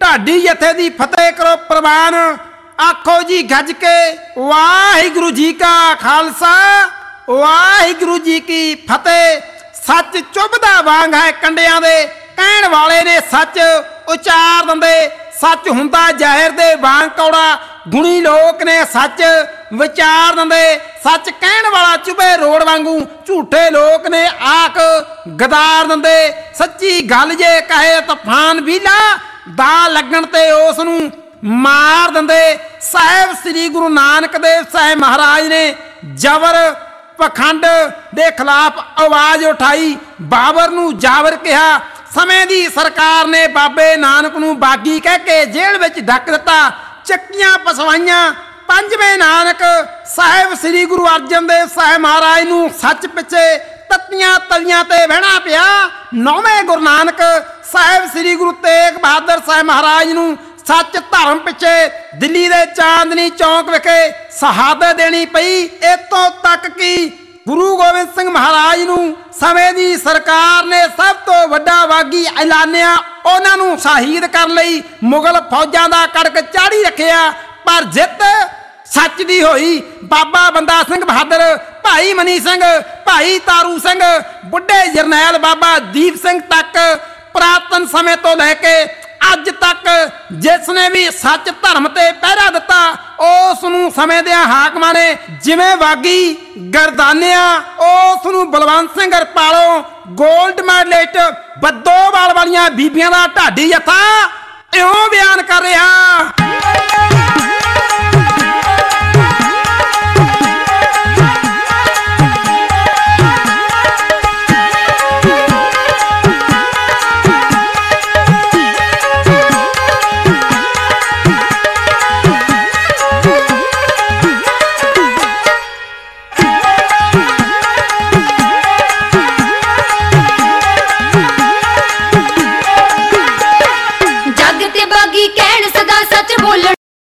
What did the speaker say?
ਢਾਡੀ ਜਥੇ ਦੀ ਫਤਿਹ ਕਰੋ ਪ੍ਰਵਾਨ। आखो जी गज के वाहिगुरु जी का खालसा वाहिगुरु जी की फतेह। सच चुभदा वांग है कंडियां दे कहण वाले ने सच उचार दिंदे। सच हुंदा जहर दे वांग कौड़ा गुणी लोक ने सच विचार दिंदे। सच कहण वाला चुभे रोड़ वांगू झूठे लोक ने आख गदार दिंदे। सच्ची गल जे कहे तूफान बीला दा लगण ते उस नूं मार दिंदे। साहिब श्री गुरु नानक देव साहिब महाराज ने जबर पखंड दे खिलाफ आवाज़ उठाई। बाबर नूं जावर कहा। समय दी सरकार ने बाबे नानक नूं बागी कह के जेल विच ढक दिता। ਚੱਕੀਆਂ ਪਸਵਾਈਆਂ। पंजवें नानक साहिब श्री गुरु अर्जन देव साहिब महाराज नूं सच पिछे तत्तियां तलियां ते बहना पिया। नौवें गुरु नानक साहिब श्री गुरु तेग बहादुर साहिब महाराज नूं सच धर्म पिछे दिल्ली दे चांदनी चौक विखे शहादत देनी पई। इतों तक कि गुरु गोबिंद सिंह महाराज नूं समय दी सरकार ने सब तो वड्डा वागी ऐलानिया। उन्हां नूं शहीद करन लई मुगल फौजां दा कड़क चाढ़ी रखिया। पर जित सच दी होई। बाबा बंदा सिंह बहादुर, भाई मनी सिंह, भाई तारू सिंह, बुढ़े जरनैल बाबा दीप सिंह तक पुरातन समय तो लैके अज तक जिसने भी सच धर्म ते पहरा दिता उस नूं समय दे हाकमां ने जिवें वागी गरदानिया उस नूं बलवंत सिंह हरपालों गोल्ड मैडलिस्ट बद्दोवाल वालियां बीबियां दा ढाडी जथा इउं बयान कर रहा।